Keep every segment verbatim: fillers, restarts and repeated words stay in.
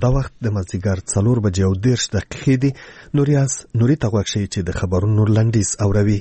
دا وخت د مازدیګر څلور بجې او دېرش دقیقې دي. نوریاز نوري ته غوږ شئ چې د خبرونو لنډیز اوروي.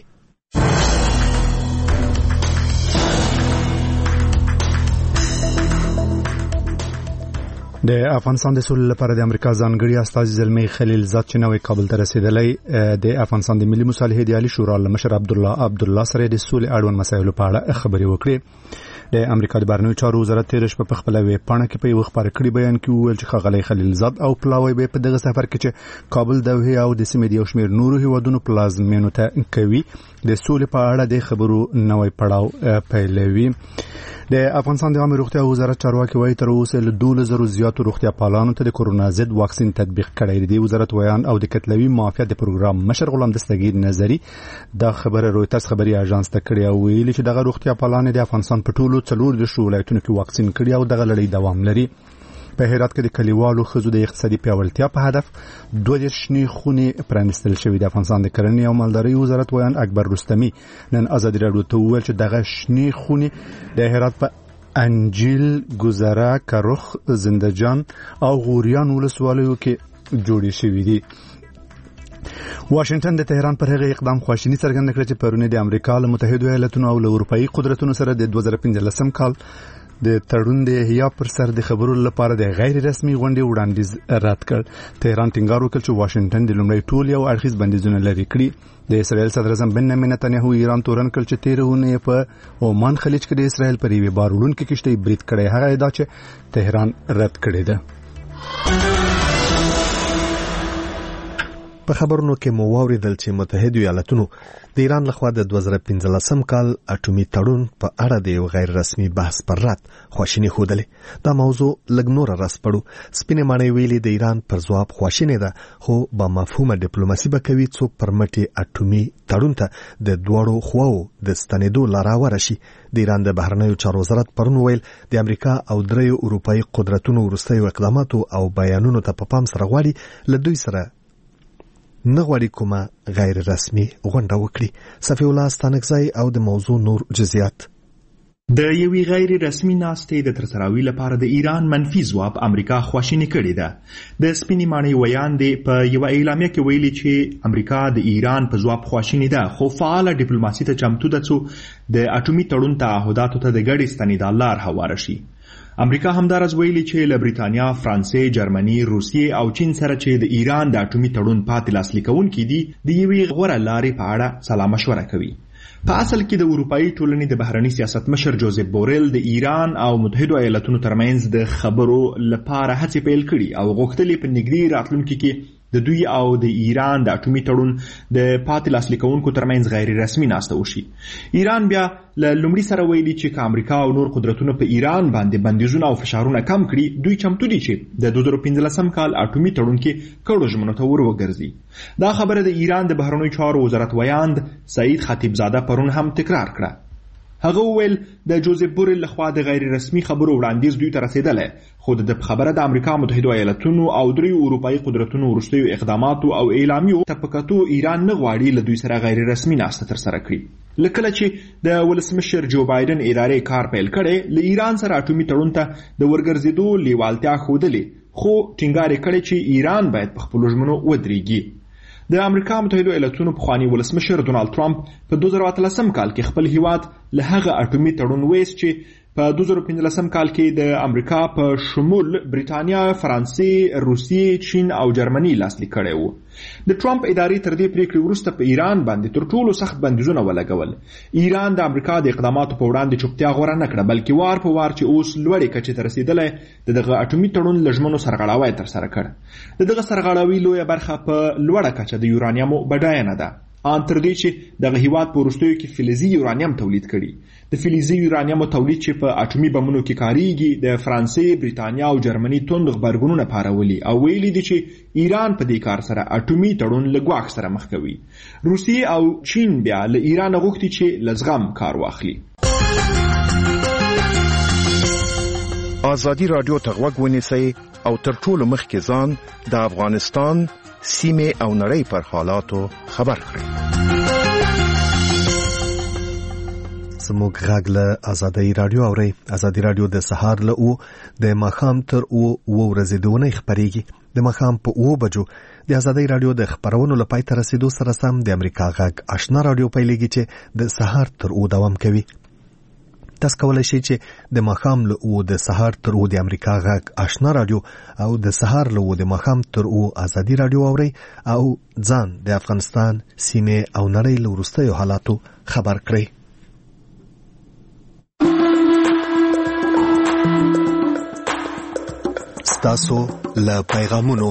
د افغانستان د سولې لپاره د امریکا ځانګړي استازي زلمی خلیل زاد چې نوې کابل ته رسیدلی د افغانستان د ملي مصالحې د عالی شورا له مشر عبدالله عبدالله سره د سولې اړوند مسایلو په اړه خبرې وکړې. د امریکا د بهرنیو چارو وزارت تیر شپه په خپل ویب پاڼه کې په یو خبر کړي بیان کې وویل چې ښاغلی خلیل زاد او پلاوی به په دغه سفر کې چې کابل دوحه او د سیمې د یو شمېر نورو هیوادونو پلازمینو ته کوي د سولې په اړه د خبرو نوې پړاو پیلوي. د افغانستان د عامه روغتیا وزارت چارواکي وايي تر اوسه له دوه زره زیاتو روغتیا پالانو ته د کورونا ضد واکسین تطبیق کړی دی. وزارت ویان او د کتلوي معافیت د پروګرام مشر غلام دستگیر نظری دا خبره رويترز خبري اژانس ته کړی او ویلي چې دغه روغتیا پالان د افغانستان په ټولو څلور د ولایتونو کې واکسین کړی او دغه لړۍ دوام لري. په هرات کې د کلیوالو ښځو د اقتصادي پیاوړتیا په هدف دوه دېرش شنې خونې پرانیستل شوې. د افغانستان د کرنې او مالدارۍ وزارت ویان اکبر رستمي نن ازادي راډیو ته وویل چې دغه شنې خونې د هرات په انجیل، گذره، کرخ، زندجان او غوریان ولسوالیو کې جوړې شوې دي. واشنگټن د تهران پر هغه اقدام خواشینی څرګنده کړه چې پرونه د امریکا له متحده ایالاتونو او له اروپאי قدرتونو سره د دوه زره پنځلسم کال د تړون د احیا پر سر د خبرو لپاره د غیر رسمي غونډې وړاندیز رد کړ. تهران ټینګار وکړ چې واشنگټن د لومړی ټول یو اړخیز بندیزونه لري کړی. د اسرائیل صدر اعظم بنیامین نتنیاهو ایران تورن کړ چې تیرونه په عمان خلیج کې د اسرائیل پر یوه بار وړونکې کشتۍ برید کړی. هغه ادعا چې تهران رد کړې ده. په خبرونو کې مو واوریدل چې متحده ایالاتونو د ایران لخوا د دوه زره پنځلسم کال اټومي تړون په اړه د یو غیر رسمي بحث پر رد خواشیني ښودلې. دا موضوع لږ نوره راسپړو. سپینې ماڼۍ ویلي د ایران پر ځواب خواشینې ده، خو با مفهومه ډیپلوماسي به کوي څوک پر مټې اټومي تړون ته د دواړو خواو د ستنېدو لاره هواره شي. د ایران د بهرنیو چارو وزارت پرون ویل د امریکا او دریو اروپאי قدرتونو وروستیو اقداماتو او بیانونو ته په پام سره غواړي له دوی سره نه غواړي کومه غیر رسمي غونډه وکړي. صفی الله ستانکزی او د موضوع نور جزئیات. د یوې غیر رسمي ناستې د ترسروي لپاره د ایران منفي ځواب امریکا خواشینی کړې ده. د سپینې ماڼۍ ویان دی په یو اعلامیه کې ویلي چې امریکا د ایران په ځواب خواشینی ده، خو فعاله ډیپلوماسي ته چمتو ده څو د اټومي تړون تعهداتو ته د ګډې ستنېدو لار هواره شي. امریکا همدارز ویلي چې له بریتانیا، فرانسې، جرمني، روسیې او چین سره چې د ایران د اټومي تړون پاتې لاسلیک کوونکي دي د یوې غوره لارې په اړه سلا مشوره کوي. په اصل کې د اروپאי ټولنې د بهرني سیاست مشر جوزف بوریل د ایران او متحده ایالاتونو ترمنځ د خبرو لپاره هڅې پیل کړي او غوښتلې په نږدې راتلونکي کې د دوی او د ایران د اټومي تړون د پاتې لاسلیک کوونکو ترمنځ غیر رسمي ناسته وشي. ایران بیا له لومړي سره ویلي چې که امریکا او نور قدرتونه په ایران باندې بندیزونه او فشارونه کم کړي، دوی چمتو دي چې د دوه زره پنځلسم کال اټومي تړون کې کړو ژمنو ته ور وګرځي. دا خبره د ایران د بهرنیو چارو وزارت ویاند سعید خطیبزاده پرون هم تکرار کړه. هغه ویل د جوزف بوریل لخوا د غیر رسمي خبرو وړاندیز دوی ته رسیدلی، خو د خبره د امریکا متحده ایالاتونو او دریو اروپאי قدرتونو وروستیو اقداماتو او اعلامیو ته په کتو ایران نه غواړي له دوی سره غیر رسمي ناسته ترسره کړي. له کله چې د ولسمشر جو بایدن ادارې کار پیل کړی، له ایران سره اټومي تړون ته د ورګرځېدو لیوالتیا ښودلې، خو ټینګار یې کړی چې ایران باید په خپلو ژمنو ودرېږي. د امریکا متحده ایالاتونو پخوانی ولسمشر ډونالد ټرمپ په دوه زره اتلسم کال کې خپل هیواد له هغه اټومي تړون ویست چې په دوه زره پنځلسم کال کې د امریکا په شمول بریتانیا، فرانسې، روسیې، چین او جرمني لاسلیک کړی و. د ټرمپ ادارې تر دې پریکړې وروسته په ایران باندې تر ټولو سخت بندیزونه ولګول. ایران د امریکا د اقداماتو په وړاندې چوپتیا غوره نه کړه، بلکې وار په وار چې اوس لوړې کچې ته رسېدلی د دغه اټومي تړون له ژمنو سرغړاوی ترسره کړ. د دغه سرغړاوي لویه برخه په لوړه کچه د یورانیمو بډاینه ده، ان تر دې چې دغه هیواد په وروستیو کې فلزي یورانیم تولید کړي. د فلزي یورانیمو تولید چې په اټومي بمونو کې کاریږي د فرانسې، بریتانیا او جرمني توند غبرګونونه پارولي او ویلي دي چې ایران په دې کار سره اټومي تړون له ګواښ سره مخ کوي. روسیې او چین بیا له ایران غوښتي چې له زغم کار واخلي. ازادي راډیو ته غوږ ونیسئ او تر ټولو مخکې ځان د افغانستان سیمه او نړۍ پر حالاتو خبر کړئ. زموږ غږ له آزادۍ رادیو اوري. آزادۍ رادیو د سهار له او د ماښام تر او او ورځې دونه خبريږي. د ماښام په او بجو د آزادۍ رادیو د خبرونو لپاره تر رسیدو سره سم د امریکا غږ آشنا رادیو پیلېږي چې د سهار تر او دوام کوي. تاسو کولای شئ چې د ماښام له او د سهار تر او د امریکا غږ آشنا رادیو او د سهار له او د ماښام تر او آزادۍ رادیو اوري او ځان د افغانستان سیمه او نړۍ له وروستیو حالاتو خبر کړئ. ستاسو له پیغامونو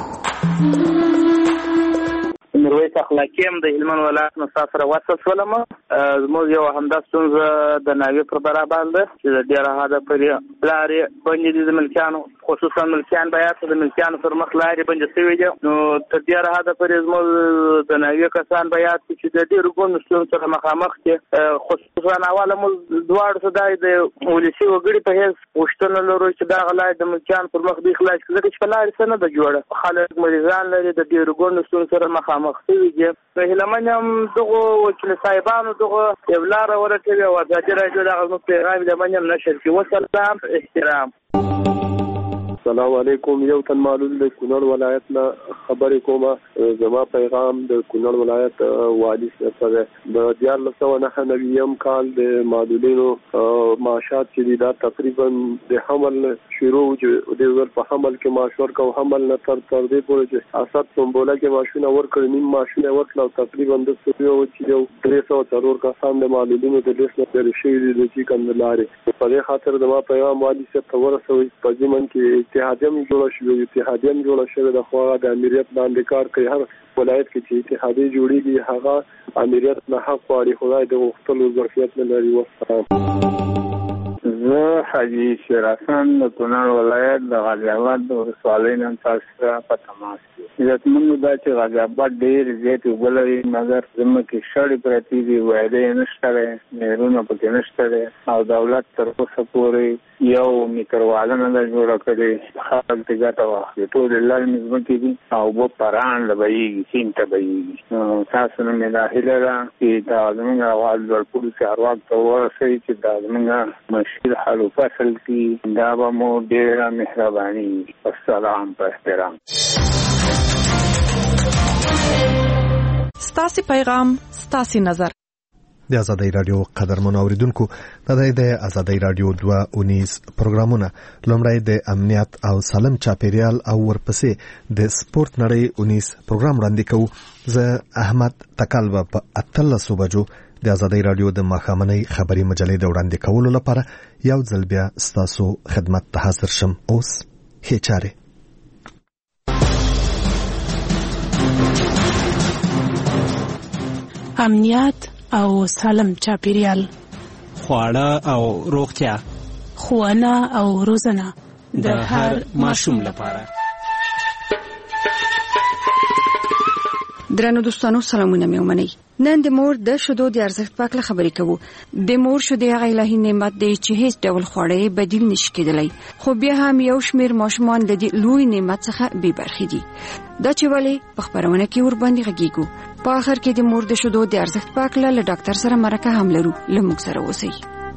مرویس اخلاقیم د هلمند ولایت نه سره وصل شولم. زموږ یو همدا ستونزه د ناوې پر برابر ده چې د ډېره حده پورې لارې بندې دي د ملکیانو، خصوصا ملکیان باید د ملکیانو پر مخ لارې بندې شوې دي. نو تر ډېره حده پورې زموږ د ناوې کسان باید چې د ډېرو ګوندو ستونزو سره مخامخ دي. خصوصا اواله موږ دواړو ته دا د ولسي وګړي په حیث غوښتنه لرو چې دغه لارې د ملکیانو پر مخ دوی خلاص کړي، ځکه چې په لارې څه نه ده جوړه. خلک مریضان لري، د ډېرو ګوندو ستونزو سره مخامخ شوي دي. په هیلمن هم دغو وکیل صاحبانو دغه یو لاره ورکوي او ازادي راډیو دغه زموږ پیغام د من هم نشر کړي. وسلام، احترام. السلام علیکم. یو تن معلول د کونړ ولایت نه خبرې کوم. زما پیغام د کونړ ولایت والی سره د دیارلس سوه نهه نویم کال د معلولینو معاشات چې دا تقریبا د حمل شروع د ور په حمل کې معاش ورکو، حمل نه تر تر دې پورې چې اساس سمبوله کې ماشونه ورکړ، نیم ماشونه ورکړ او تقریبا د سویو چې یو درې سوه څلور کسان د معلولینو د لیست نه لري شوي دي چې کندلاري. په دې خاطر د ما پیغام والی سره تورسوي په ځمن کې اتحادیم جوړه شوې اتحادیم جوړه شوې د خو د امریت باندې کار کوي. هر ولایت کې چې اتحادیه جوړیږي هغه امریت نه حق غواړي، خدای د غوښتلو ظرفیت نه لري. وسلام. زه حاجی شیر حسن د کونړ ولایت د غازي آباد د ولسوالۍ نه تاسو سره په تماس یم. عزتمنو دا چې غازي آباد ډېر زیات اوبه لري، مګر زموږ شړې پرتې دي، ویلې نشته دی، نهرونه پکې نشته دی او دولت تر اوسه پورې یو میټر واله نه ده جوړه کړې. خلک ترې ګټه واخلي. ټولې للمې ځمکې دي او اوبه پران له بهیږي، سیند ته بهیږي. تاسو نه مې دا هیله ده چې دا زموږ اواز لوړپوړي چارواک ته ورسوي چې دا زموږ مشکل حل و فصل کی دا به مو ډېره مهرباني. السلام، په احترام. ستاسو پیغام، ستاسو نظر. د آزادۍ رادیو قدرمن اوریدونکو، د د آزادۍ رادیو دوه اونیز پروګرامونه لومړی د امنیت او سالم چاپیریال او ورپسې د سپورت نړۍ اونیز پروګرام وړاندې کوو. زه احمد تکالبه په اتلس بجو د آزادۍ رادیو د ماښامنۍ خبري مجلې د وړاندې کولو لپاره یو ځل بیا ستاسو خدمت ته حاضر شم. اوس ښې چارې. امنیت او سالم چاپیریال، خواړه او روغتیا، ښوونه او روزنه د هر ماشوم لپاره. درنو دوستانو، سلامونه مې ومنئ. نن د مور د شیدو د ارزښت په اړه خبرې کوو. د مور شیدې هغه الهي نعمت دی چې هیڅ ډول خواړه بدیل نشي کېدلی، خو بیا هم یو شمېر ماشومان د دې لوی نعمت څخه بې برخې دي. دا چې ولې په خبرونه کې ورباندې غږیږو. په آخر کې د مور د شیدو د ارزښت په اړه له ډاکټر سره مرکه هم لرو. له موږ سره اوسئ.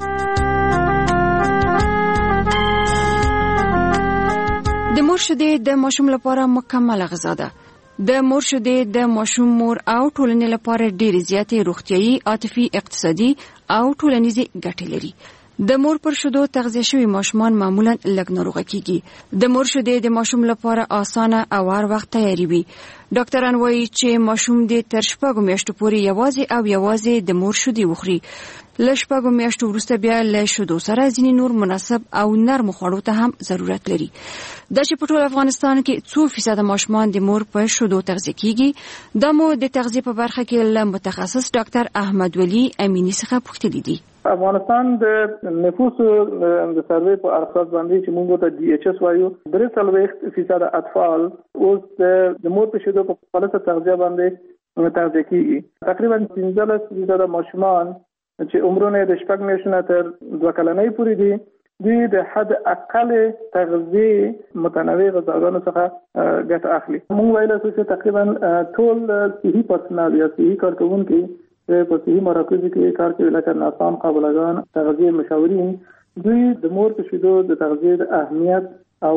د مور شیدې د ماشوم لپاره مکمل غذا ده. د مور شیدې د ماشوم مور او ټولنې لپاره ډېرې زیاتې روغتیايي، عاطفي، اقتصادي او ټولنیزې ګټې لري. د مور پر شیدو تغذیه شوي ماشومان معمولا لږ ناروغه کیږي. د مور شیدې د ماشوم لپاره اسانه او هر وخت تیاری وي. ډاکټران وایي چې ماشوم دې تر شپږو میاشتو پورې یوازې او یوازې د مور شیدې وخوري. له شپږو میاشتو وروسته بیا له شیدو سره ځینې نور مناسب او نرم خوړو ته هم ضرورت لري. دا چې په ټول افغانستان کې څو فیصد ماشومان د مور په شیدو تغذیه کیږي، دا مو د تغذیه په برخه کې له متخصص ډاکټر احمد ولی امینی څخه پوښتنه دي. افغانستان د نفوس د سروې په اساس باندې چې موږ ته ډي ایچ اس وایو، درې څلوېښت فیصد اطفال اوس د مور په شیدو په غلطه تغذیه باندې تغذیه کیږي. تقریبا پنځلس فیصد ماشومان چې عمرونه د شپږ میاشتو نه تر دوه کلنۍ پورې دي، دوی د حد اقل تغذیه متنوع غذاګانو څخه ګټه اخلي. موږ ویل چې تقریبا ټول صحي پرسنل یا صحي کارکونکي په صحي مراکزو کې کار کوي لکه ناسام قابلګان تغذیه مشاورین دوی د مور په شیدو د تغذیه د اهمیت او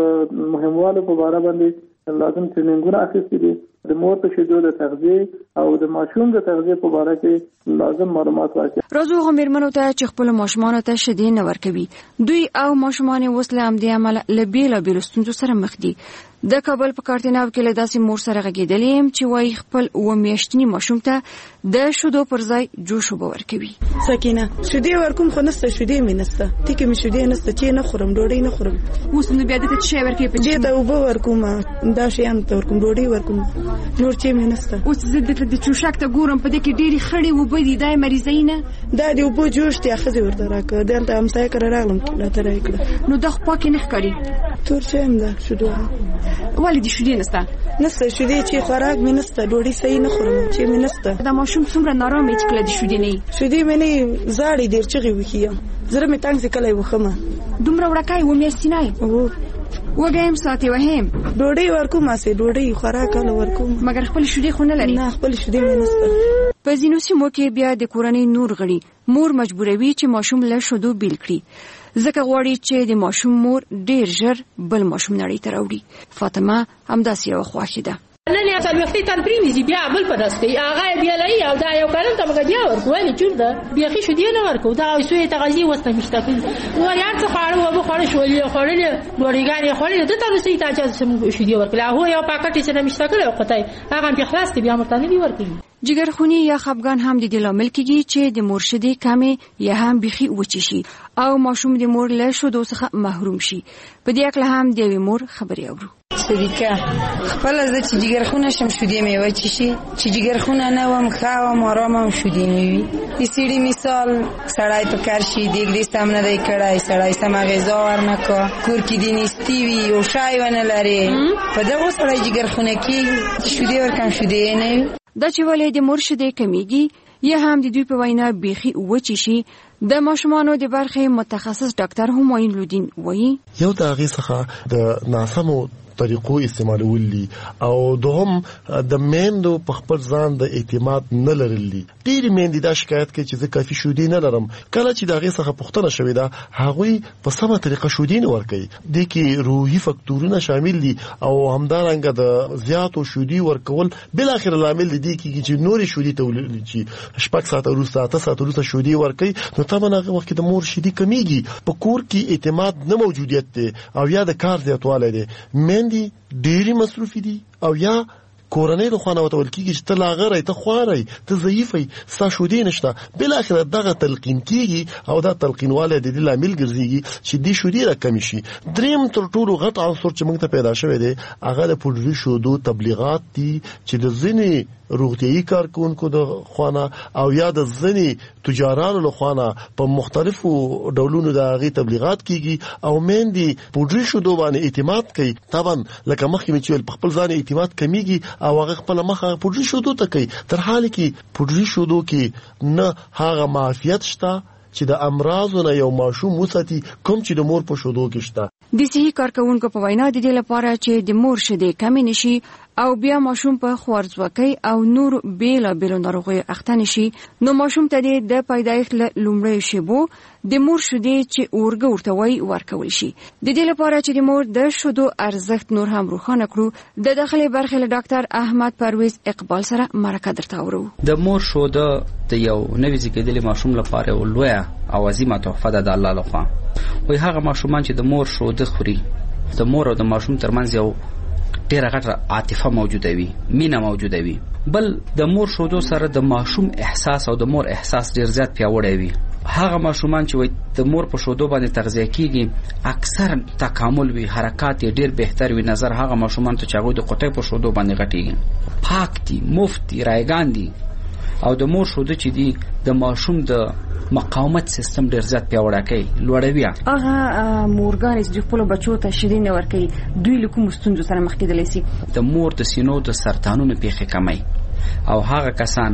مهموالي په اړه باندې لازم ټریننګونه اخیستي دي د مور په شیدو د تغذیه او د ماشوم د تغذیه په اړه کې لازم معلومات ورکړي. راځو هغه مېرمنو ته چې خپل ماشومان ته شیدې نه ورکوي دوی او ماشومان وسله هم د عمل لبیل بیل ستونزو سره مخ دي. د کابل په کارتناو کې له داسې مور سره غږیدلې چې وایي خپل و میاشتنی ماشوم ته د شیدو پر ځای جوش وب ورکوي. سکینه شیدې ورکوم خو نسته شیدې مې نسته ټیکې مې شیدې نسته چې نه خورم ډوډۍ نه خورم. اوس نو بیا د څه شی ورکوي په دې ته وب ورکوم دا شی هم ته ورکوم ډوډۍ ورکوم نور چې مې نسته. اوس زه د چوشک ته ګورم په دې کې ډېری خړې وب دي دای مریضینه دا دی وب جوش ته اخذ ورته راکړه دلته هم سای کړه راغلم راته راکړه نو د خپل کې نه ښکاری تور چې هم دا شیدو ولی دي شیدې نسته نسته شیدې چې خوراک مې نسته ډوډۍ صحیح نه خورم چې مې نسته. دا ماشوم څومره نارام دی چې کله د شیدې نه شیدې مې نه زاړې ډېر چغې وکړم زړه مې تنګ سي کله وخمه دومره وړکای و میاشتنی او وګایم ساتي وهم ډوډۍ ورکوم اسې ډوډۍ خوراک له ورکوم مګر خپل شیدې خو نه لري. نه خپل شیدې مې نسته. په ځینو سیمو کې بیا د کورنۍ نور غړي مور مجبوروي چې ماشوم له شیدو بیل کړي ځکه غواړي چې د ماشوم مور ډیر ژر بل ماشوم نړۍ ته راوړي. فاطمه همداسې یو خواخې ده. نن یا څل وختي تر پرینځي بیا بل پداسته هغه بیا لای او دا یو کارن ته مګ بیا ورکول چور ده بیا خې شو دی نه ورکو دا سوې تغذیه وسته مشتاقین وریان څه خاړو و بخړ شولې خړلې ډوړیګانی خړلې د تر سې تاجه سم شو دی ورکلا هو یو پاکټ چې نه مشتاقله وقته هغه په خلاص بیا مرتانه دی ورکړي. جګرخونی یا خپګان هم د دې لامل کېږي چې د مرشدي کمې یا هم بيخي وچی شي او ماشوم د مور له شودو څخه محروم شي. په دې اړه هم د مور خبري اورو. شریکه خپل از چې جګرخونه شم شودې مې وچی شي چې جګرخونه نه وم خاوم آرامم شودې مې وي. د سړي مثال سړای په کار شي دیګ سم نه دی کړای سړای سم غذا ورنکو کور کې دی نستی وي او شای ونه لري په دغه سړای جګرخونه کې شودې ورکم شودې نه دا چې ولې د مرشدي کمیږي یا هم د دوی په وینا بيخي وچی شي. د ماشومانو د برخې متخصص ډاکټر همایون لودین وایي یو د هغې څخه د ناسمو طریقو استعمالول دي او دوهم د میندو په خپل ځان د اعتماد نه لرل دي. ډېری میندې دا شکایت کوي چې زه کافي شودې نه لرم. کله چې د هغې څخه پوښتنه شوې ده هغوی په سمه طریقه شودې نه ورکوي. دې کې روحي فکتورونه شامل دي او همدارنګه د زیاتو شودې ورکول بالاخره لامل دي کېږي چې نورې شودې تولید چې شپږ ساعته وروسته اته ساعته وروسته شودې ورکوي نو طبعا هغه وخت د مور شیدې کمیږي. په کور کې اعتماد نه موجودیت دی او یا د کار زیاتوالی دی. دی ډېری مصروفي دي او یا کورنۍ د خوانه وتول کېږي چې ته لاغره ته خواري ته ضعیفي ستا شودې نشته بالاخره دغه تلقین کېږي او دا تلقینوالی د دې لامل ګرځېږي چې دې شودې راکمې شي. دریم تر ټولو غټ عنصر چې موږ ته پیدا شوی دی هغه د پوډري شودو تبلیغات دي چې د ځینې روغتیایي کارکونکو د خوانه او یا د ځینې تجارانو له خوانه په مختلفو ډولونو د هغې تبلیغات کېږي او میندې پوډري شودو باندې اعتماد کوي. طبعا لکه مخکې مې چې ویل په خپل ځان اعتماد کمیږي او هغه خپل مخه پوډري شودو ته کوي تر حال کې پوډري شودو کې نه هغه معافیت شته چې د امراضونو یو ماشوم وساتي کوم چې د مور په شودو کې شته. د صحي کارکونکو په وینا د دې لپاره چې د مور شیدې کمې نشي او بیا ماشوم په خوارځواکۍ او نور بیلا بیلو ناروغیو اخته نشي نو ماشوم ته د پیدایښت له لومړیو شیبو د مور شیدې چې اورګه ورته وایي ورکول شي. د دې لپاره چې د مور د شیدو ارزښت نور هم روښانه کړو د داخلي برخې له ډاکټر احمد پرویز اقبال سره مرکه درته اورو. د مور شیده د یو نوي زیږیدلي ماشوم لپاره یو لویه او عظیمه تحفه ده د الله لخوا. وایي هغه ماشومان چې د مور شیده خوري د مور او د ماشوم ترمنځ یو ډیره غټه عاطفه موجوده وي مینه موجوده وي. بل د مور شودو سره د ماشوم احساس او د مور احساس ډیر زیات پیاوړی وي. هغه ماشومان چې وایي د مور په شودو باندې تغذیه کیږي اکثر تکامل وي حرکات ډیر بهتر وي نظر هغه ماشومان ته چې هغوی د قطۍ په شودو باندې غټیږي پاک دي مفت دي رایګان دي او د مور شودو چې دي د ماشوم د مقاومت سیستم ډیر زیات پیاوړی کوي لوړوي. هغه مورګانې چې خپل بچو ته شیدې نه ورکوي دوی له کومو ستونزو سره مخ کېدلی سي؟ د مور د سینو د سرطانونو پیښې کموي او هغه کسان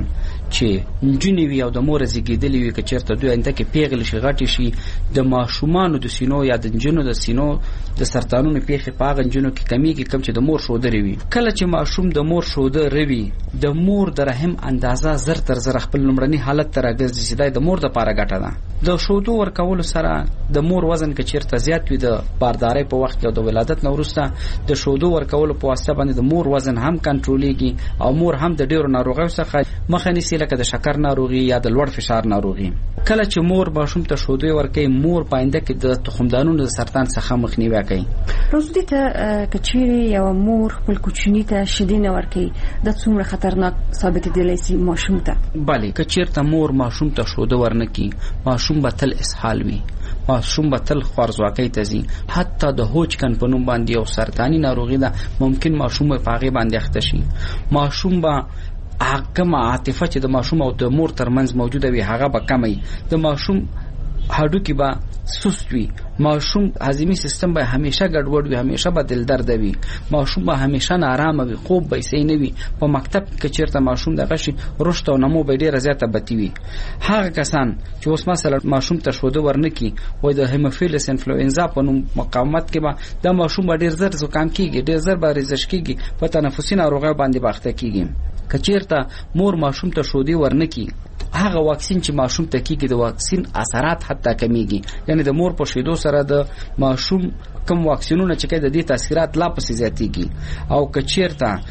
چې نجونې وي او د مور زیږیدلې وي که چېرته دوی آینده کې پیغلې شي غټې شي د ماشومانو د سینو یا د نجونو د سینو د سرطانونو پیښې په هغه نجونو کې کمیږي کوم چې د مور شودرې وي. کله چې ماشوم د مور شوده روي د مور د رحم اندازه زر تر زر خپل لومړني حالت ته راګرځي چې دا د مور دپاره ګټه ده. د شودو ورکولو سره د مور وزن که چېرته زیات وي د باردارۍ په وخت کې او د ولادت نه وروسته د شودو ورکولو په واسطه باندې د مور وزن هم کنټرولېږي او مور هم د ډېرو ناروغیو څخه مخه نیسي لکه د شکر ناروغي یا د لوړ فشار ناروغي. کله چې مور ماشوم ته شودې ورکوي مور په آینده کې د تخمدانونو د سرطان څخه مخنیوی کوي. روزدي ته که چیرې یوه مور خپل کوچني ته شیدې نه ورکوي دا څومره خطرناک ثابتېدلی سي ماشوم ته؟ بلې که چېرته مور ماشوم ته شوده ورنه کړي ماشوم به تل اسهال وي، ماشوم به تل خوارځواکۍ ته ځي. حتی د هوچکن په نوم باندې یو سرطاني ناروغي ده ممکن ماشوم په هغې باندې اخته شي. ماشوم به کومه عاطفه چې د ماشوم او د مور ترمنځ موجوده وي هغه به کمه وي. د ماشوم هډوکي به سست وي، ماشوم هضمي سیستم به همیشه ګډوډ وي، همیشه به دل درد وي، ماشوم به همیشه نارامه وي، خوب به صحیح نه وي. په مکتب کې چېرته ماشوم دغه شي رشد او نمو به ډېره زیاته بدي وي. هغه کسان چې اوس مثلا ماشوم ته شوده ورنه کړي وایي د هیموفیلس انفلوئنزا په نوم مقاومت کې به دا ماشوم به ډېر زر زکام کېږي، ډېر زر به ریزش کېږي، په تنفسي ناروغیو باندې به اخته کېږي. که چېرته مور ماشوم ته شودې ورنه کړي هغه واکسین چې ماشوم ته کېږي د واکسین اثرات حتی کمیږي، یعنی د مور په شیدو سره د ماشوم کم واکسینونه چې کوي د دې تاثیرات لا پسې زیاتېږي. او که چېرته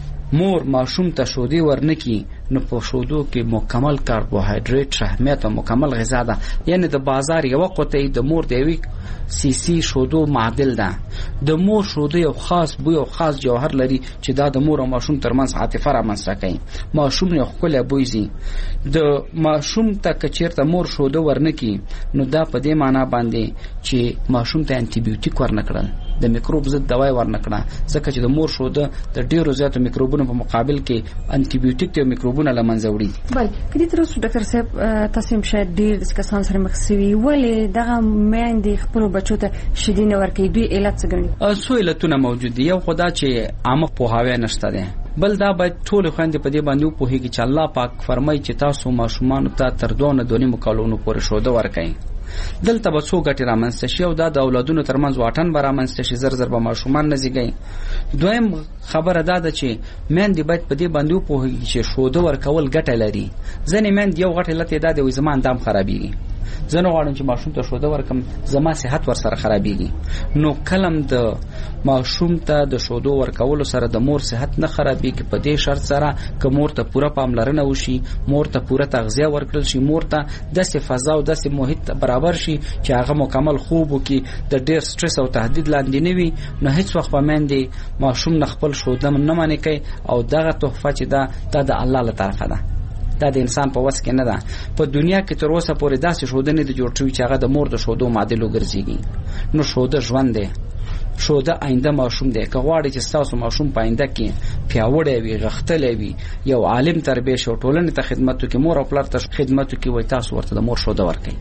مور ماشوم ته شودې ورنه کړي نو په شودو کې مکمل کاربوهایډریټ شحمیات او مکمل غذا ده، یعنی د بازار یوه قطعه د مور د یوې سی سی شودو معادل ده. د مور شودو یو خاص بوی او خاص جوهر لري چې دا د مور او ماشوم ترمنځ عاطفه رامنځته کوي. ماشوم یو ښکلی بوی ځي. د ماشوم ته که چېرته مور شودو ورنه کړي نو دا په دې معنا باندې چې ماشوم ته انټي بیوټیک ورنه کړل، د میکروب ضد دوای ورنه کړه، ځکه چې د مور شوده د ډېرو زیاتو میکروبونو په مقابل کې انټي بیوټیک د میکروبونو له منځه وړي. بل کدي تر اوسه ډاکټر صاحب تاسو هم شاید ډېر کسان سره مخ شوي ولې دغه میندې خپلو بچو ته شیدې نه ورکوي، دوی علت څه ګڼي؟ څو علتونه موجود دي. یو خو دا چې عامه پوهاوی نشته دی، بل دا باید ټول خويندې په دې باندې وپوهېږي چې الله پاک فرمایي چې تاسو ماشومانو ته تر دوه نه دوه نیمو کلونو پورې شوده ورکوئ. دلته به څو ګټې رامنځته شي او دا د اولادونو ترمنځ واټن به رامنځته شي، زر زر به ماشومان نه زیږوي. دویم خبره دا ده چې میندې باید په دې باندې وپوهېږي چې شوده ورکول ګټه لري. ځینې میندې یو غټ علت یې دا دی وایي زما اندام خرابېږي، زه نه غواړم چې ماشوم ته شوده ورکم، زما صحت ورسره خرابېږي. نو کلم د ماشوم ته د شودو ورکولو سره د مور صحت نه خرابېږي په دې شرط سره که مور ته پوره پاملرنه وشي، مور ته پوره تغذیه ورکړل شي، مور ته داسې فضا او داسې محیط برابر شي چې هغه مکمل خوب وکړي، د ډېر سټرس او تهدید لاندې نه وي، نو هیڅ وخت به میندې ماشوم نه خپل شوده نه منې کوي. او دغه تحفه چې ده دا د الله له طرفه ده، دا د انسان په وس کې نه ده. په دنیا کې تر اوسه پورې داسې شوده نه دي جوړ شوي چې هغه د مور د شودو معادل وګرځېږي. نو شوده ژوند دی، شوده آینده ماشوم دی. که غواړئ چې ستاسو ماشوم په آینده کې پیاوړی وي، غښتلی وي، یو عالم تربیه شي او ټولنې ته خدمت وکړي، مور او پلار ته خدمت وکړي، وایي تاسو ورته د مور شوده ورکوئ.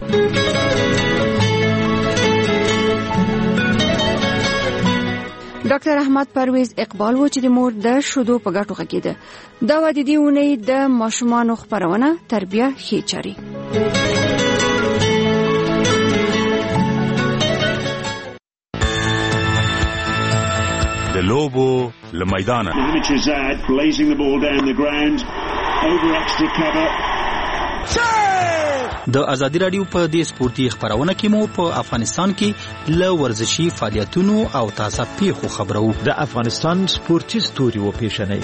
ډاکټر احمد پرویز اقبال و چې د مور د شودو په ګټو غږیده. دا و د دې اونۍ د ماشومانو خپرونه تربیه ښې چارې. د لوبو له میدانه د ازادي رادیو په دې سپورتي خبرونه کې مو په افغانستان کې له ورزشي فعالیتونو او تازه پیښو خبرو. د افغانستان سپورتي ستوري و پیښنې.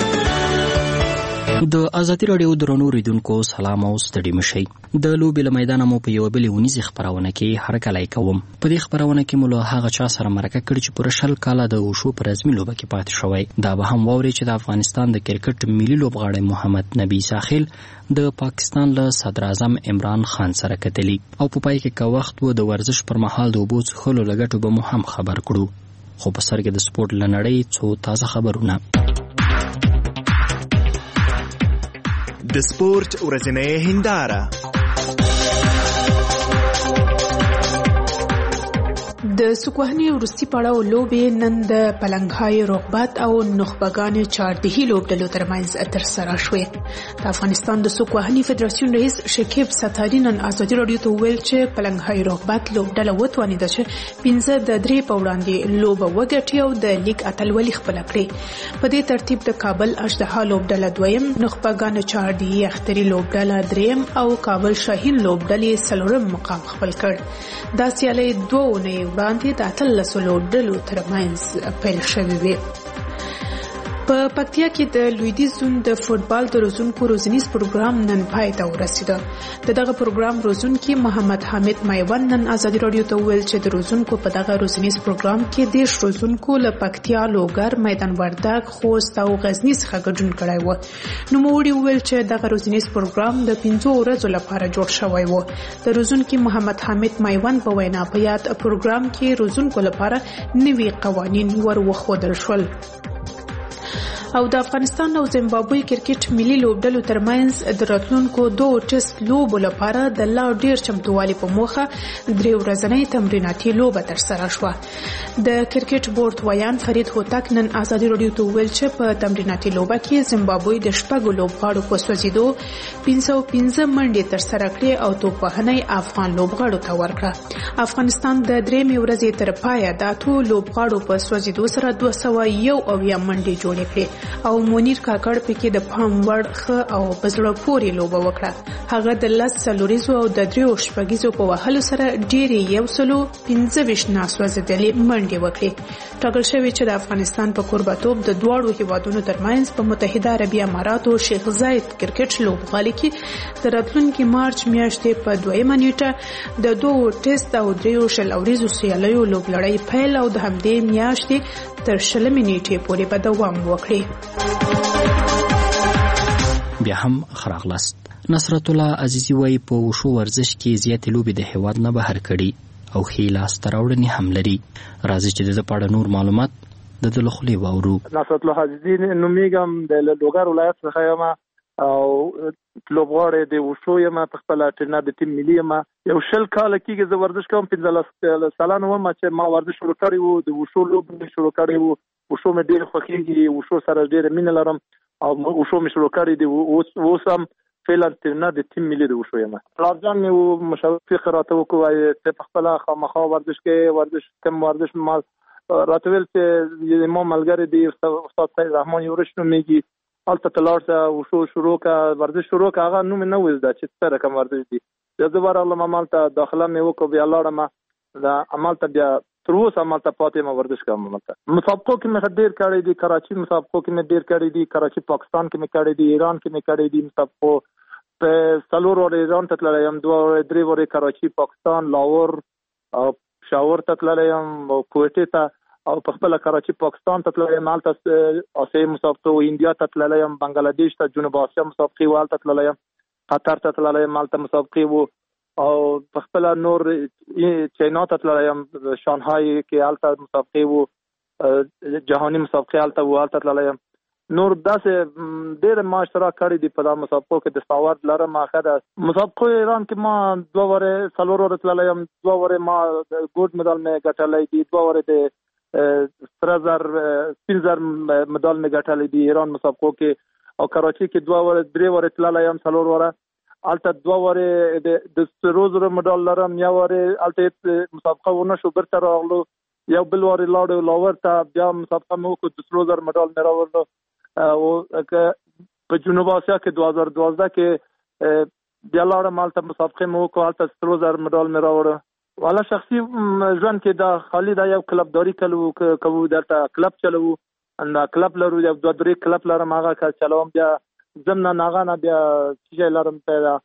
د ازادي رادیو درنو ریډونکو سلام او ستړي مشي. د لوبې له میدانه مو په یو بل ونیزي خبرونه کې هرکلی کوم. په دې خبرونه کې مو له هغه چا سره مرکه کړې چې پر شل کاله د وشو پر رسمي لوبه کې پاتې شوی. دا به هم ووري چې د افغانستان د کرکټ ملي لوبغاړی محمد نبی ساحل د پاکستان له صدر اعظم عمران خان سره کتلی او په پای کې کا وخت و د ورزش پر مهال د اوبو څښلو لګټو به مو هم خبر کړو. خو په سر کې د سپورت لنړۍ څو تازه خبرونه. د سپورت ورځنۍ هنداره. د سوکوهني وروستي پړاو لوبې نن د پلنګهای رغبت او نخبگان چهاردهی لوبډلو ترمنځ ترسره شوې. د افغانستان د سوکوهني فدراسیون رئیس شکیب ستاري نن ازادي راډیو ته وویل چې پلنګهای رغبت لوبډله وتوانېده چې پنځه د درې په وړاندې لوبه وګټي او د لیګ اتلولي خپله کړي. په دې ترتیب د کابل اژدها لوبډله دویم، نخبگان چهاردهی اختري لوبډله دریم او کابل شاهین لوبډلې څلورم مقام خپل کړ. دا سیالۍ دوه اونۍ وړاندې د اتلسو لوبډلو ترمنځ پیل شوې وې. په پکتیا کې د لویدیځ زون د فوټبال د روزونکو روزنیز پروګرام نن پای ته ورسېده. د دغه پروګرام روزونکي محمد حامد میوند نن ازادي راډیو ته وویل چې د روزونکو په دغه روزنیز پروګرام کې دیرش روزونکو له پکتیا، لوګر، میدان وردګ، خوست او غزني څخه ګډون کړی و. نوموړي وویل چې دغه روزنیز پروګرام د پنځو ورځو لپاره جوړ شوی و. د روزونکي محمد حامد میوند په وینا په یاد پروګرام کې روزونکو لپاره نوي قوانین ور وښودل شول. او د افغانستان او زیمبابوې کرکټ ملي لوبډلو ترمنځ د راتلونکو دوه ټیسټ لوبو لپاره د لا ډیر چمتووالي په موخه درې ورځنۍ تمریناتي لوبه ترسره شوه. د کرکټ بورډ ویان فرید هوتک نن ازادي راډیو ته وویل چې په تمریناتي لوبه کې زیمبابوې د شپږو لوبغاړو په سوځېدو پنځه سوه پنځه منډې ترسره کړې او توپوهنه افغان لوبغاړو ته ورکړه. افغانستان د درېیمې ورځې تر پایه د اتو لوبغاړو په سوځېدو سره دوه سوه یو اویا منډې جوړې کړې او مونیر کاکړ پکې د پام وړ ښه او په زړه پورې لوبه وکړه. هغه د لس څلوریزو او د دریو شپږیزو په وهلو سره ډېرې یو سلو پنځه ویشت ناسوځېدلې منډې وکړې. ټاکل شوې چې د افغانستان په کوربهتوب د دواړو هیوادونو ترمنځ په متحده عربي اماراتو شیخ زاید کرکټ لوبغالي کې د راتلونکي مارچ میاشتې په دویمه نیټه د دوو ټیسټ او دریو شل اوریزو سیالیو لوبلړۍ پیل او د همدې میاشتې تر شلمې نیټې پورې به دوام وکړي. بیا هم خراغلاست. نصرت الله عزیزی وای په وشو ورزش کې زیاتې لوبې د هیواد نه بهر کړي او ښې لاسته راوړنې هم لري. راځي چې د ده په اړه نور معلومات د ده له خولې واورو. نصرت الله عزیزي نومیږم، د لوګر ولایت څخه یم او لوبغاړی د وشو یم، په خپله ټرینر د ټیم ملي یم. یو شل کاله کېږي زه ورزش کوم، پنځلس سلنه وم چې ما ورزش شروع کړی و، د وشو لوبې مې شروع کړی و. وشو مې ډېر خوښېږي، وشو سره ډېره مینه لرم او وشو مې شروع کړی دی. اوس هم فعلا ټرینر د ټیم ملي د وشو یم. پلارجان مې و مشوق فقه راته وکړ چې په خپله خامخا ورزش کې ورزش کم ورزش ما راته ویل چې ما ملګری دی استاد سید رحمان یورش نومیږي، هلته ته لاړ شه وشو شروع کړه، ورزش شروع کړه. هغه نوم مې نه و زده چې څه رقم ورزش دی. بیا زه ورغلم همالته داخله مې وکړه، بیا لاړم د همالته بیا تر اوسه همالته پاتې یم ورزش کوم. همالته مسابقو کې مې ډېر کړی دي، کراچي مسابقو کې مې ډېر کړی دي، کراچي پاکستان کې مې کړی دي، ایران کې مې کړی دي مسابقو. په څلور ورې ایران ته تللی یم، دوه ورې درې ورې کراچي پاکستان، لاهور او پېښور ته تللی یم او کویټې ته، او په خپله کراچي پاکستان ته تللی یم، هلته اسیایي مسابقې و، انډیا ته تللی یم، بنګلادیش ته، جنوب اسیا مسابقې و هلته تللی یم، قطر ته تللی یم هلته مسابقې و، او په خپله نور چاینا ته تللی یم، شانهای کې هلته مسابقې و، جهاني مسابقې هلته و هلته تللی یم. نور داسې ډېر ما اشتراک کړی دي په دا مسابقو کې، د ساورد لرم. ښه ده مسابقو ایران کې ما دوه ورې څلور ورې تللی یم، دوه ورې ما ګولډ مډال مې ګټلی دي، دوه ورې د سره زر سپین زر مډال مې ګټلی دي ایران مسابقو کې. او کراچي کې دوه ورې درې ورې تللی یم، څلور وره هلته دوه ورې د سرو زرو مډال لرم، یو ورې هلته مسابقه ونه شو، بیرته راغلو، یو بل ورې لاړو لاهور ته، بیا مسابقه مې وکړو، د سرو زر مډال مې راوړلو. او په جنوب اسیا کې دوه هزار دوازده کې بیا لاړم هلته مسابقې مې وکړو، هلته سرو زر مډال مې راوړه. والا شخصي ژوند کې دا خالي دا یو کلبداري کوو، دلته کلب چلوو، دا کلب لرو، یو دوه درې کلب لرم، هغه چلوم. بیا ضمن هغه نه بیا څه شی لرم،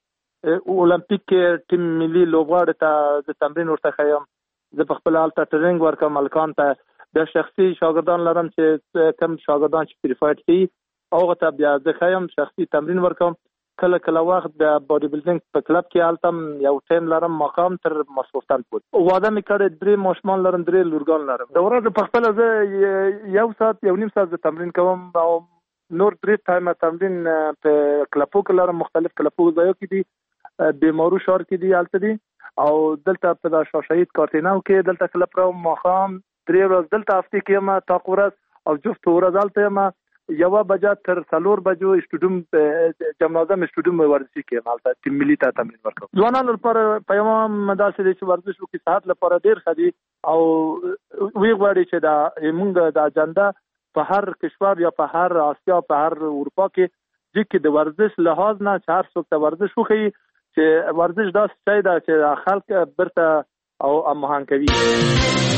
اولمپیک کې ټیم ملي لوبغاړي ته د تمرین ورته ښیم، زه په خپله هلته ټریننګ ورکوم هلکان ته. بیا شخصي شاګردان لرم چې کم شاګردان چې پریفاید کوي هغه ته بیا زه ښیم، شخصي تمرین ورکوم. کله کله وخت د باډي بلډینګ په کلب کې هلته یو ټیم لرم، ماښام تر ماسخوتن پورې. واده مې کړی، درې ماشومان لرم، درې لورګان لرم. د ورځې په خپله زه یو ساعت یو نیم ساعت زه تمرین کوم، او نور درې ټایمه تمرین په کلبو کې لرم، مختلف کلبو ځایو کې دي، بیمارو ښار کې دي، هلته دي. او دلته په دا شاهید کارتینو کې دلته کله پر مخام درې ورځې دلته هفته کې ما تا قورس او جفت ورځ دلته ما یو بجا تر څلور بجو استودیوم جمنازم استودیوم ورزشي کې مالته تیم ملي ته تمرین ورکړم. ځوانانو لپاره پیغام مدارس دي چې ورزش وکړي، صحت لپاره ډیر ښه دي او وی غواړي چې دا موږ د اجنډا په هر کشور یا په هر آسیا په هر اروپا کې چې د ورزش لحاظ نه چې هر څوک ته ورزش وکړي، چې ورزش دا څه دی چې خلک برته او هماهنګ کوي.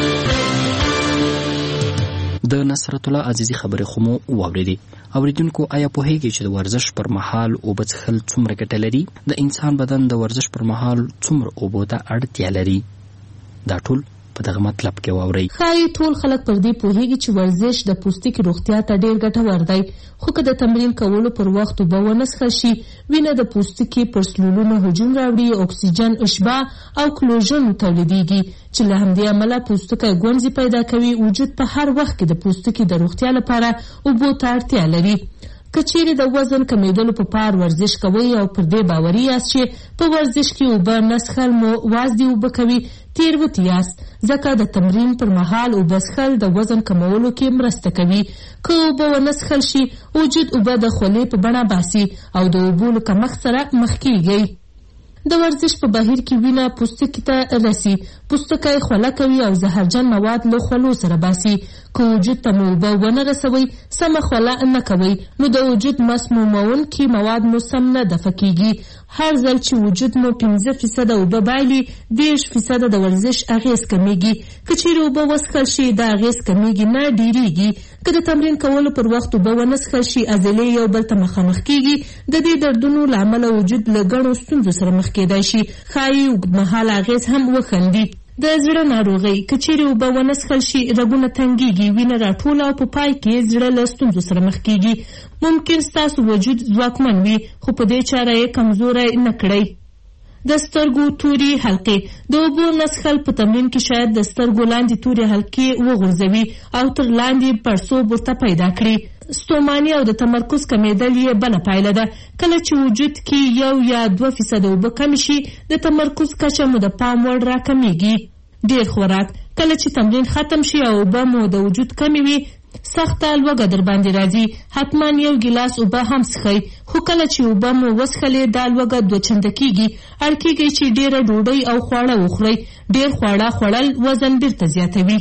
د نصرت الله عزیزی خبرې خو مو واورېدې. اوریدونکو آیا پوهیږئ چې د ورزش پر مهال اوبه څښل څومره ګټه لري؟ د انسان بدن د ورزش پر مهال څومره اوبو ته اړتیا لري؟ دا ټول په دغه مطلب کې واورئ. ښایي ټول خلک پر دې پوهیږي چې ورزش د پوستکي روغتیا ته ډېر ګټور دی، خو که د تمرین کولو پر وخت اوبه ونه څښل شي، وینه د پوستکي پر سلولونو هجوم راوړي، اکسیجن اشباع او کلوژن تولیدېږي چې له همدې امله پوستکی ګونځې پیدا کوي. وجود په هر وخت کې د پوستکي د روغتیا لپاره اوبو ته اړتیا لري. که چیرې د وزن کمیدلو په پار ورزش کوئ او پر دې باوري یاست چې په ورزش کې اوبه نه څښل مو وازدې اوبه کوي، تېروتي یاست، ځکه د تمرین پر مهال اوبه څښل د وزن کمولو کې مرسته کوي. که اوبه ونه څښل شي، وجود اوبه د خولې په بڼه باسي او د اوبو له کمښت سره مخ کېږي. د ورزش په بهیر کې وینه پوستکي ته رسي، پوستکی خوله کوي او زهرجن مواد له خولو سره باسي. که وجود ته مو اوبه ونه رسوئ، سمه خوله نه کوئ، نو د وجود مسمومونکي مواد مو سم نه دفع کېږي. هر ځل چې وجود مو پنځه فیصده اوبه بایلي، دېرش فیصده د ورزش اغېز کمیږي. که چیرې اوبه وڅښل شي، دا اغېز کمیږي نه ډېرېږي. که د تمرین کولو پر وخت اوبه ونه څښل شي، عضلې یو بل ته مخامخ کېږي. د دې دردونو له امله وجود له ګڼو ستونزو سره مخ کېدای شي، ښایي اوږدمهاله اغېز هم وښندي. د زړه ناروغۍ که چیرې اوبه ونه څښل شي، رګونه تنګېږي، وینه راټوله او په پای کې زړه له ستونزو سره مخ کېږي. ممکن ستاسو وجود ځواکمن وي، خو په دې چاره یې کمزوری نه کړئ. د سترګو تورې حلقې د اوبو نه څښل په تمرین کې شاید د سترګو لاندې تورې حلقې وغورځوي او تر لاندې پړسوب ورته پیدا کړي. ستوماني او د تمرکز کمیدل یې بله پایله ده. کله چې وجود کې یو یا دوه فیصده اوبه کمې شي، د تمرکز کچه مو د پام وړ راکمیږي. ډېر خوراک کله چې تمرین ختم شي او اوبه مو د وجود کمې وي، سخته لوږه در باندې راځي. حتما یو ګیلاس اوبه هم څښئ، خو کله چې اوبه مو وڅښلې، دا لوږه دوه چنده کېږي. اړ کېږي چې ډېره ډوډۍ او خواړه وخورئ. ډېر خواړه خوړل وزن بیرته زیاتوي.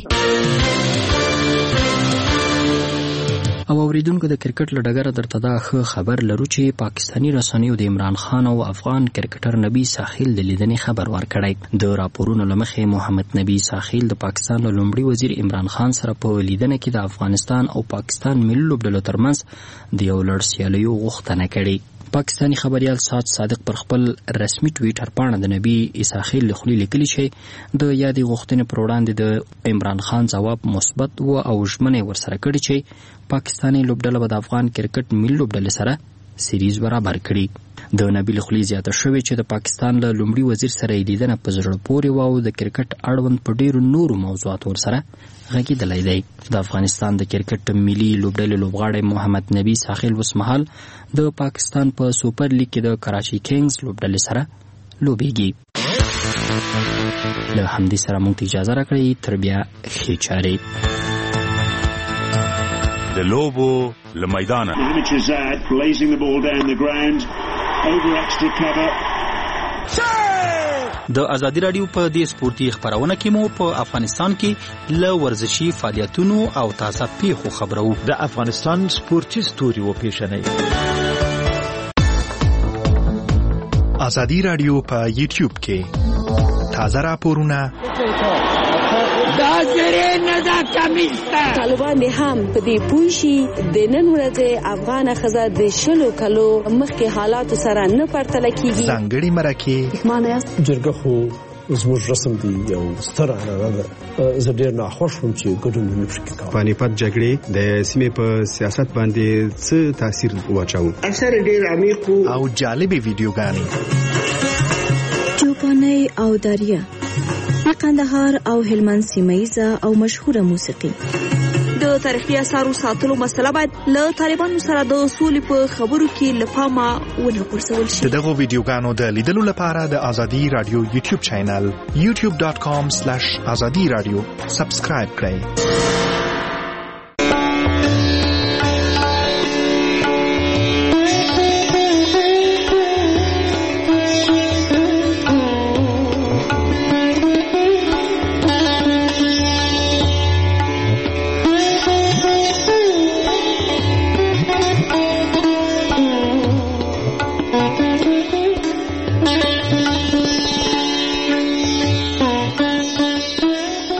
او اوریدونکو د کرکټ له ډګره درته دا ښه خبر لرو چې پاکستاني رسنیو د عمران خان او افغان کرکټر نبی ساحل د لیدنې خبر ورکړی. د راپورونو له مخې محمد نبی ساحل د پاکستان له لومړي وزیر عمران خان سره په لیدنه کې د افغانستان او پاکستان ملي لوبډلو ترمنځ د یو لړ سیالیو غوښتنه کړې. پاکستانی خبریال سعد صادق پر خپل رسمي ټویټر پاڼه د نبی ساحل له خولې لیکلي چې د یادې غوښتنې پر وړاندې د عمران خان ځواب مثبت و او ژمنې ورسره کړې چې پاکستاني لوبډله به د افغان کرکټ ملي لوبډلې سره سیریز برابر کړي. د نبی له خولې زیاته شوې چې د پاکستان له لومړي وزیر سره یې لیدنه په زړه پورې وه او د کرکټ اړوند په ډېرو نورو موضوعاتو ورسره غږېدلی دی. د افغانستان د کرکټ ملي لوبډلې لوبغاړی محمد نبی ساحل اوسمهال د پاکستان په سوپر لیګ کې د کراچي کینګز لوبډلې سره لوبېږي. له همدې سره موږ ته اجازه راکړئ تر بیا ښې چارې. د لوبو له میدانه د ازادي راډیو په دې سپورتي خبرونه کې مو په افغانستان کې له ورزشي فعالیتونو او تازه پیښو خبرو. د افغانستان سپورتي ستوري وپیژنئ. ازادي راډیو په یوټیوب کې تازه راپورونه دا زری نه دا کمیسته طالبان دې هم په دې پوه شي د نن ورځې افغانه ښځه د شلو کلو مخکې حالاتو سره نه پرتله کېږي. ځانګړي مرکې جرګه خو زموږ رسم دی یو ستر عنعنه ده. زه ډېر ناخوښ وم چې ګډون مې پکې کاوه. پانیپت جګړې د سیمې په سیاست باندې څه تاثیر واچاوه؟ اکثر ډېر عمیق او جالبې ویډیوګانې چوپانۍ او داریه د قندهار او هلمند سیمه ییزه او مشهوره موسیقي د تاریخي اثارو ساتلو مسله باید له طالبانو سره د سولې په خبرو کې له پامه ونه غورځول شي. د دغو ویډیوګانو د لیدلو لپاره د ازادي رادیو یوټیوب چینل یوټیوب ډاټ کام سلیش ازادي رادیو سبسکرایب کړئ.